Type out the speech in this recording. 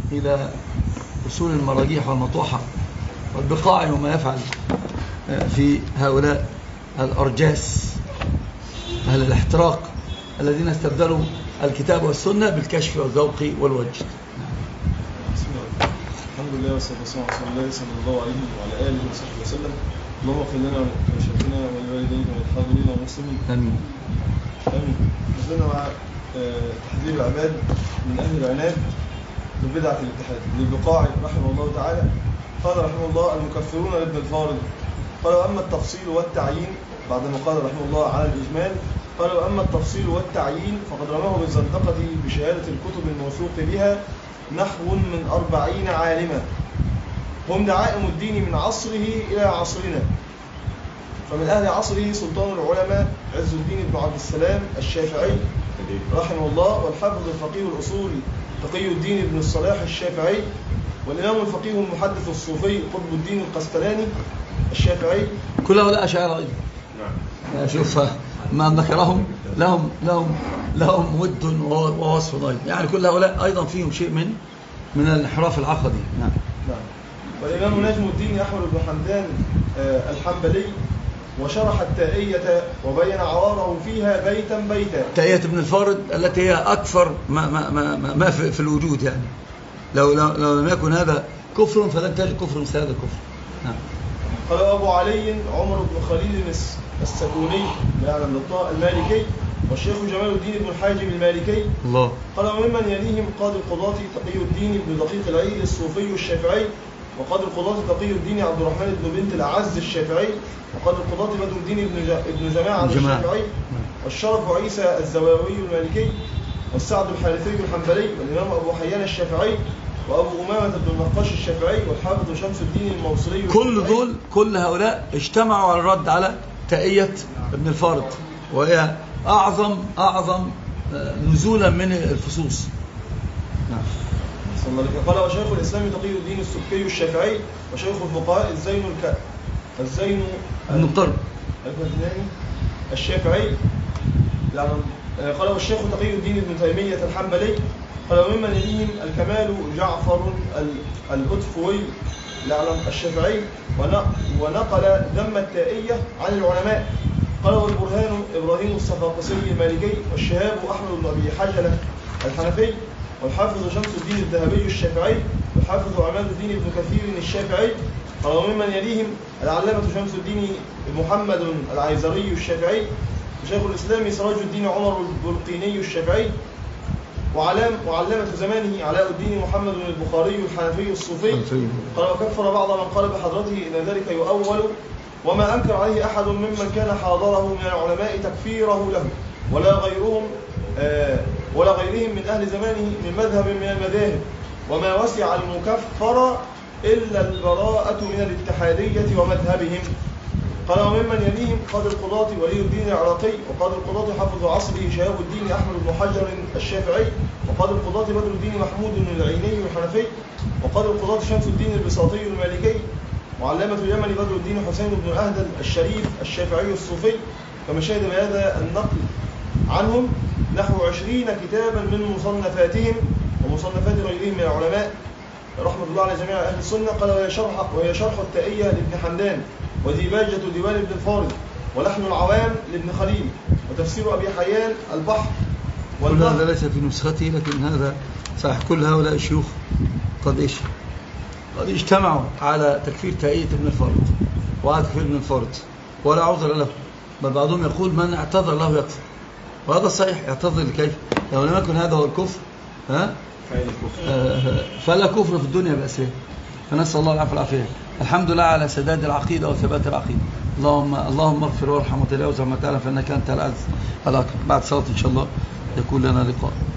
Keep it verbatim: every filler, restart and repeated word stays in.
إلى أصول المراجيح والمطوحة والبقاع وما يفعل في هؤلاء الأرجاس أهل الاحتراق الذين استبدلوا الكتاب والسنة بالكشف والذوق والوجد. بسم الله، الحمد لله والصلاة والسلام على رسول الله صلى الله عليه وعلى آله وصحبه وسلم. اللهم اغفر لنا ولمشايخنا ولوالدينا وللحاضرين والمسلمين. آمين. آمين. نزلنا مع تحذير العباد من أهل العناد ببدعة الاتحاد للبقاع رحمه الله تعالى. قال رحمه الله: المكفرون لابن الفارض. قال: أما التفصيل والتعيين، بعدما قال رحمه الله على الإجمال قال: أما التفصيل والتعيين فقد رماه بالزندقة بشهادة الكتب الموثوق بها نحو من أربعين عالما هم دعائم الدين من عصره إلى عصرنا. فمن أهل عصره سلطان العلماء عز الدين بن عبد السلام الشافعي رحمه الله، والحافظ الفقيه الأصولي تقي الدين بن الصلاح الشافعي، والإمام الفقيه المحدث الصوفي قطب الدين القسطلاني الشافعي. كل هؤلاء أشاعرة أيضا. نعم. شوف ما ذكرهم لهم لهم لهم ود ووصف أيضا، يعني كل هؤلاء أيضا فيهم شيء من من الانحراف العقدي. نعم. نعم. والإمام نجم الدين أحمد بن حمدان الحنبلي وشرح التائية وبين عواره فيها بيتا بيتا. تائية ابن الفارض التي هي أكثر ما ما ما, ما في, في الوجود، يعني لو لو, لو لم يكن هذا كفر فلن تجد كفر مثل هذا الكفر. نعم. قال أبو علي عمر بن خليل السكوني يعلم للطاء المالكي، والشيخ جمال الدين بن الحاجب المالكي. الله. قال: وممن يليهم قاضي القضاة تقي الدين بن دقيق العيد الصوفي الشافعي، وقاضي القضاة تقي الدين عبد الرحمن بن بنت الأعز الشافعي، وقاضي القضاة بدر الدين بن جماعة الشافعي، والشرف عيسى الزواوي المالكي، والسعد الحارثي الحنبلي، والإمام أبو حيان الشافعي، وأبو أمامة بن النقاش الشافعي، والحافظ شمس الدين الموصلي. كل دول كل هؤلاء اجتمعوا على الرد على تائية ابن الفارض، وهي أعظم أعظم نزولا من الفصوص. نعم. قال: وشيخ الإسلام تقي الدين السبكي الشافعي، وشيخ الفقهاء الزين الك الزين النقطر الشافعي. قال: والشيخ تقي الدين ابن تيمية الحنبلي. قال: وممن يليهم الكمال جعفر الأطفوي الشافعي، ونقل ذم التائية عن العلماء. قال: والبرهان إبراهيم الصفاقسي المالكي، والشهاب أحمد بن أبي حجلة الحنفي، والحافظ شمس الدين الذهبي الشافعي، والحافظ عماد الدين بن كثير الشافعي. قال: وممن يليهم العلامة شمس الدين محمد العيزري الشافعي، وشيخ الإسلام سراج الدين عمر البلقيني الشافعي، وعلام وعلامة زمانه علاء الدين محمد البخاري الحنفي الصوفي. قال: وكفر بعض من قال بحضرته إن ذلك يؤول، وما أنكر عليه أحد ممن كان حاضره من العلماء تكفيره له، ولا غيرهم آه ولا غيرهم من أهل زمانه من مذهب من المذاهب، وما وسع المكفر إلا البراءة من الاتحادية ومذهبهم. قال: وممن يليهم قاضي القضاة ولي الدين العراقي، وقاضي القضاة حافظ عصره شهاب الدين أحمد بن حجر الشافعي، وقاضي القضاة بدر الدين محمود العيني الحنفي، وقاضي القضاة شمس الدين البساطي المالكي، وعلامة اليمن بدر الدين حسين بن أهدل الشريف الشافعي الصوفي. كما شهد بهذا النقل عنهم نحو عشرين كتابا من مصنفاتهم ومصنفات غيرهم من العلماء رحمة الله على جميع أهل السنة. قال: وهي شرح, وهي شرح التائية لابن حمدان، وديباجة ديوان ابن الفارض، ولحن العوام لابن خليل، وتفسير أبي حيان البحر. كل هذا ليس في نسختي، لكن هذا صحيح. كل هؤلاء الشيوخ قد إيش قد اجتمعوا على تكفير تائية ابن الفارض وعلى تكفير ابن الفارض، ولا عذر له، بل بعضهم يقول من اعتذر له يكفر، وهذا صحيح. اعتذر لكيف؟ لو لم يكن هذا هو الكفر ها آه فلا كفر في الدنيا بأسره. فنسأل الله العافية والعافية. الحمد لله على سداد العقيدة وثبات العقيدة. اللهم اللهم اغفر وارحم وتجاوز عما تعلم، فإنك أنت العز الأكرم. بعد صلاة إن شاء الله يكون لنا لقاء.